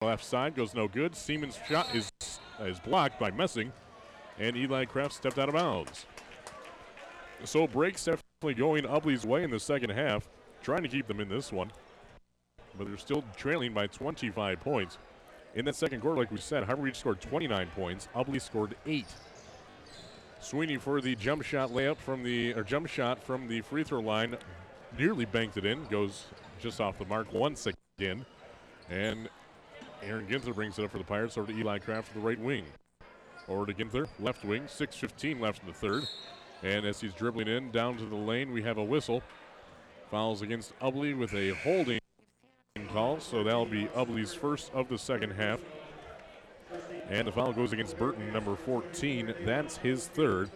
left side, goes no good. Siemens' shot is blocked by Messing, and Eli Kraft stepped out of bounds. So breaks definitely going Ubly's way in the second half, trying to keep them in this one. But they're still trailing by 25 points. In that second quarter, like we said, Harbor Beach scored 29 points. Ubly scored 8. Sweeney for the jump shot from the free throw line, nearly banked it in, goes just off the mark once again. And Aaron Ginther brings it up for the Pirates over to Eli Kraft for the right wing. Over to Ginther, left wing, 6:15 left in the third. And as he's dribbling in down to the lane, we have a whistle. Fouls against Ubly with a holding call, so that'll be Ubly's first of the second half. And the foul goes against Burton, number 14. That's his third.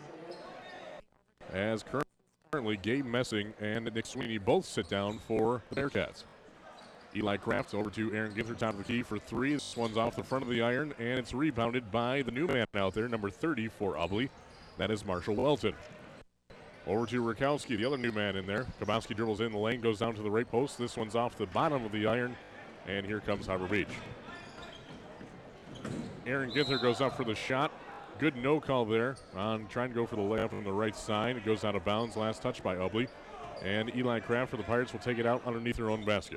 As currently Gabe Messing and Nick Sweeney both sit down for the Bearcats. Eli Kraft over to Aaron Ginther, top of the key for three. This one's off the front of the iron, and it's rebounded by the new man out there, number 30 for Ubly. That is Marshall Welton. Over to Rakowski, the other new man in there. Kabowski dribbles in the lane, goes down to the right post. This one's off the bottom of the iron, and here comes Harbor Beach. Aaron Ginther goes up for the shot. Good no call there on trying to go for the layup on the right side. It goes out of bounds, last touch by Ubly. And Eli Kraft for the Pirates will take it out underneath their own basket.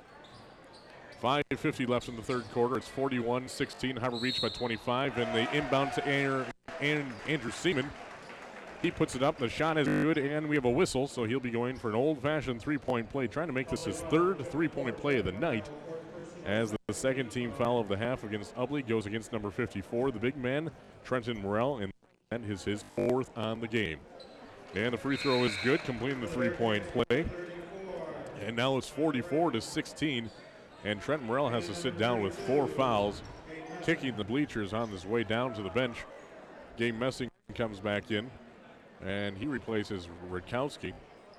5:50 left in the third quarter. It's 41-16, Harbor Beach by 25, and they inbound to Andrew Seaman. He puts it up. The shot is good, and we have a whistle, so he'll be going for an old-fashioned three-point play, trying to make this his third three-point play of the night, as the second team foul of the half against Ubly goes against number 54, the big man, Trenton Morrell, and that is his fourth on the game. And the free throw is good, completing the three-point play. And now it's 44-16, and Trenton Morrell has to sit down with 4 fouls, kicking the bleachers on his way down to the bench. Gabe Messing comes back in, and he replaces Rakowski.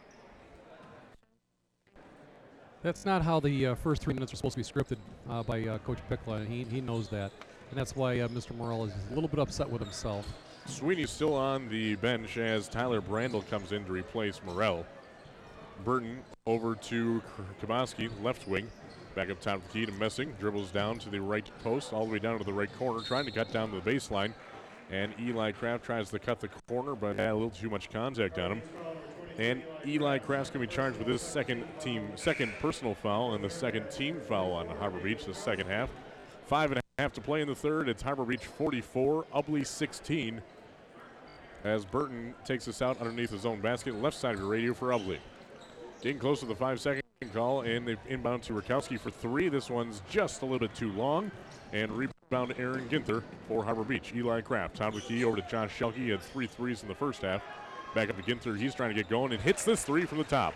That's not how the first 3 minutes are supposed to be scripted by Coach Pickla, and he knows that. And that's why Mr. Morrell is a little bit upset with himself. Sweeney's still on the bench as Tyler Brandel comes in to replace Morrell. Burton over to Kabowski, left wing. Back up top of the key to Messing. Dribbles down to the right post, all the way down to the right corner, trying to cut down to the baseline. And Eli Kraft tries to cut the corner, but had a little too much contact on him. And Eli Kraft's going to be charged with his second personal foul and the second team foul on Harbor Beach the second half. 5.5 to play in the third. It's Harbor Beach 44, Ubly 16. As Burton takes us out underneath his own basket, left side of the radio for Ubly. Getting close to the 5-second call, and they inbound to Rakowski for 3. This one's just a little bit too long. And rebound Aaron Ginther for Harbor Beach. Eli Kraft, top of the key over to Josh Shelke. He had 3 threes in the first half. Back up to Ginther. He's trying to get going and hits this 3 from the top.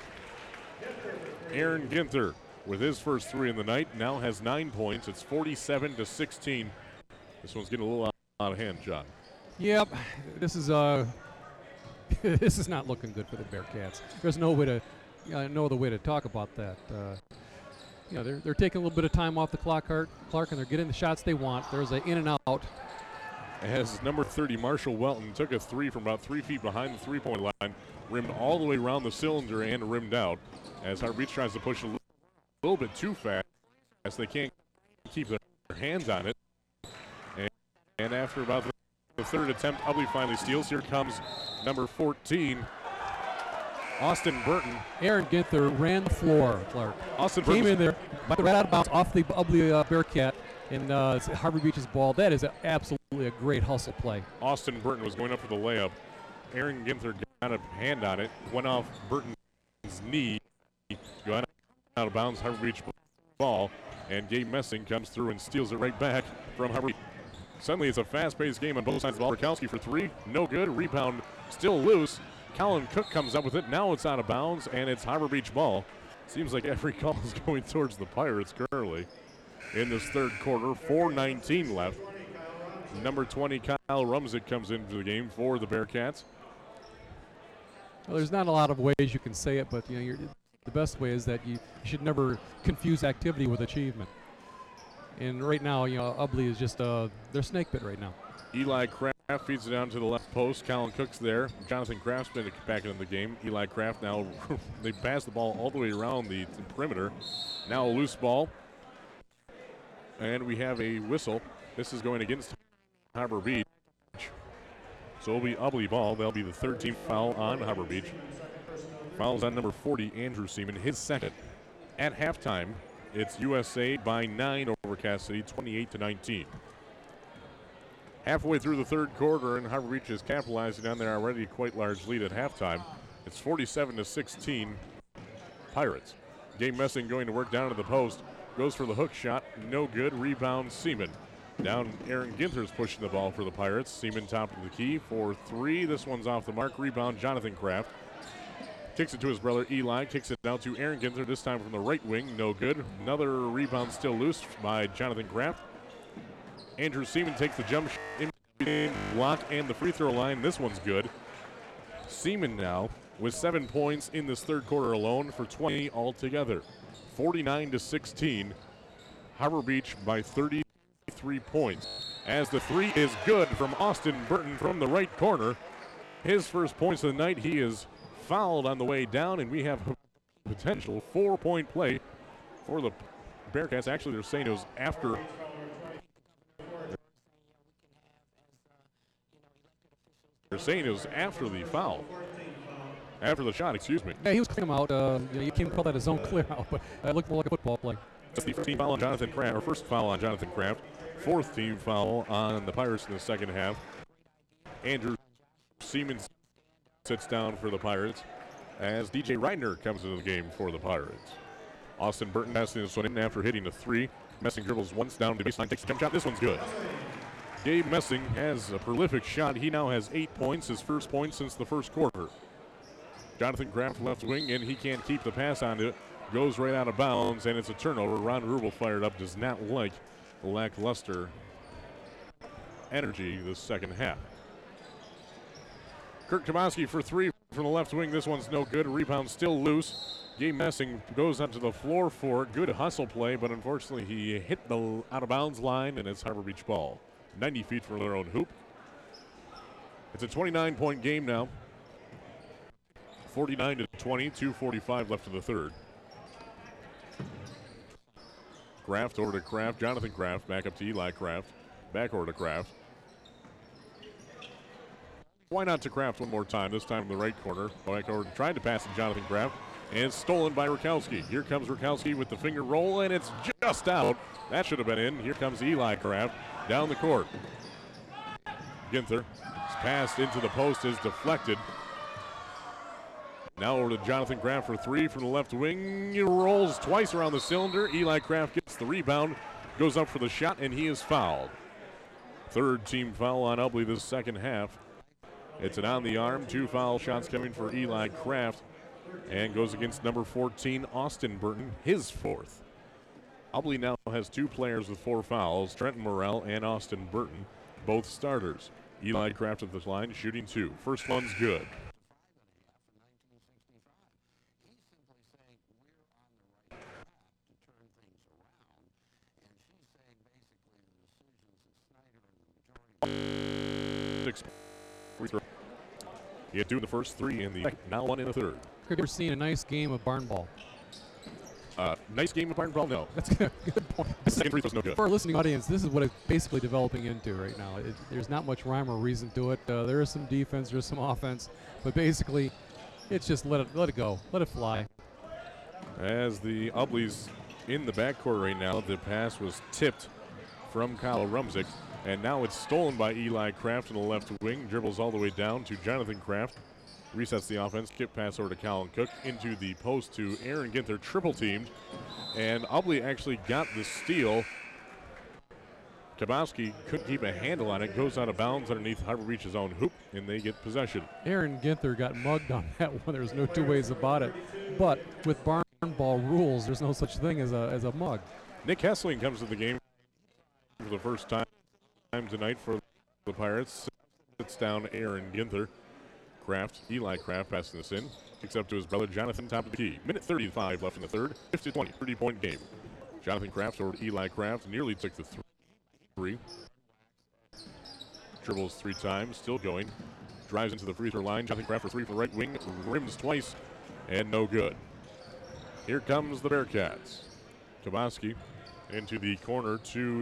Aaron Ginther with his first 3 in the night now has 9 points. It's 47-16. This one's getting a little out of hand, John. Yep, this is this is not looking good for the Bearcats. There's no other way to talk about that. They're taking a little bit of time off the clock, Clark, and they're getting the shots they want. There's an in and out. As number 30, Marshall Welton, took a 3 from about 3 feet behind the three-point line, rimmed all the way around the cylinder and rimmed out. As Harbor Beach tries to push a little bit too fast, as they can't keep their hands on it. And after about the third attempt, Ubly finally steals. Here comes number 14, Austin Burton. Aaron Ginther ran the floor, Clark. Austin came Burton in there, but right out of bounds off the Ubly Bearcat, and it's Harbor Beach's ball. That is absolutely a great hustle play. Austin Burton was going up for the layup. Aaron Ginther got a hand on it, went off Burton's knee, got out of bounds, Harbor Beach ball, and Gabe Messing comes through and steals it right back from Harbor Beach. Suddenly it's a fast-paced game on both sides of the ball. Rakowski for 3, no good. Rebound still loose. Colin Cook comes up with it. Now it's out of bounds, and it's Harbor Beach ball. Seems like every call is going towards the Pirates currently in this third quarter. 4:19 left. Number 20, Kyle Rumzik, comes into the game for the Bearcats. Well, there's not a lot of ways you can say it, but the best way is that you should never confuse activity with achievement. And right now, Ubly is just they're snake pit right now. Eli Kraft feeds it down to the left post. Colin Cook's there. Jonathan Kraft's been back into the game. Eli Kraft now, they pass the ball all the way around the perimeter. Now a loose ball. And we have a whistle. This is going against Harbor Beach. So it'll be Ubly ball. That'll be the third team foul on Harbor Beach. Fouls on number 40, Andrew Seaman, his second. At halftime, it's USA by 9 over Cass City, 28-19. Halfway through the third quarter, and Harbor Beach is capitalizing on their already quite large lead at halftime. It's 47-16 Pirates. Gabe Messing going to work down to the post. Goes for the hook shot. No good. Rebound Seaman. Down Aaron Ginther's pushing the ball for the Pirates. Seaman top of the key for three. This one's off the mark. Rebound Jonathan Kraft. Kicks it to his brother Eli. Kicks it out to Aaron Ginther, this time from the right wing. No good. Another rebound still loose by Jonathan Kraft. Andrew Seaman takes the jump shot in between block and the free throw line. This one's good. Seaman now with 7 points in this third quarter alone for 20 altogether. 49-16. Harbor Beach by 33 points. As the three is good from Austin Burton from the right corner. His first points of the night. He is fouled on the way down, and we have potential 4-point play for the Bearcats. Actually, they're saying it was after. They're saying it was after the foul. After the shot, excuse me. Yeah, he was clearing him out. You can't call that a zone clear out, but it looked more like a football play. That's the first team foul on Jonathan Kraft, or first foul on Jonathan Kraft. Fourth team foul on the Pirates in the second half. Andrew Seaman sits down for the Pirates as DJ Reitner comes into the game for the Pirates. Austin Burton passing this one in after hitting a three. Messing dribbles once down to the baseline, takes a jump shot. This one's good. Gabe Messing has a prolific shot. He now has 8 points, his first point since the first quarter. Jonathan Kraft left wing, and he can't keep the pass onto it. Goes right out of bounds, and it's a turnover. Ron Rubel fired up, does not like the lackluster energy this second half. Kirk Tomasky for three from the left wing. This one's no good. Rebound still loose. Gabe Messing goes up to the floor for it. Good hustle play, but unfortunately he hit the out-of-bounds line, and it's Harbor Beach ball. 90 feet from their own hoop. It's a 29-point game now. 49-20, 2:45 left in the third. Kraft over to Kraft. Jonathan Kraft back up to Eli Kraft. Back over to Kraft. Why not to Kraft one more time? This time in the right corner. Back over, trying to pass to Jonathan Kraft. And it's stolen by Rakowski. Here comes Rakowski with the finger roll, and it's just out. That should have been in. Here comes Eli Kraft down the court. Ginther. His pass into the post is deflected. Now over to Jonathan Kraft for three from the left wing. He rolls twice around the cylinder. Eli Kraft gets the rebound, goes up for the shot, and he is fouled. Third team foul on Ubly this second half. It's an on the arm. 2 foul shots coming for Eli Kraft, and goes against number 14, Austin Burton, his fourth. Ubly now has 2 players with 4 fouls, Trenton Morrell and Austin Burton, both starters. Eli Kraft at the line, shooting 2. First one's good. He had 2 in the first, 3 in the second, now 1 in the third. Have you ever seen a nice game of barn ball? Nice game of barn ball? No. That's a good point. Second free throw's no good. For our listening audience, this is what it's basically developing into right now. There's not much rhyme or reason to it. There is some defense, there's some offense, but basically, it's just let it go, let it fly. As the Ubly's in the backcourt right now, the pass was tipped from Kyle Rumzik, and now it's stolen by Eli Kraft on the left wing. Dribbles all the way down to Jonathan Kraft. Resets the offense. Skip pass over to Colin Cook. Into the post to Aaron Ginther. Triple teamed. And Ubly actually got the steal. Kabowski couldn't keep a handle on it. Goes out of bounds underneath Harbor Beach's own hoop, and they get possession. Aaron Ginther got mugged on that one. There's no 2 ways about it. But with barn ball rules, there's no such thing as a mug. Nick Hessling comes to the game for the first time tonight for the Pirates. Sits down Aaron Ginther. Kraft, Eli Kraft passing this in. Kicks up to his brother Jonathan, top of the key. Minute 35 left in the third. 50-20, 30-point game. Jonathan Kraft over to Eli Kraft. Nearly took the three. Dribbles 3 times, still going. Drives into the free throw line. Jonathan Kraft for 3 from right wing. Rims twice, and no good. Here comes the Bearcats. Kabowski into the corner to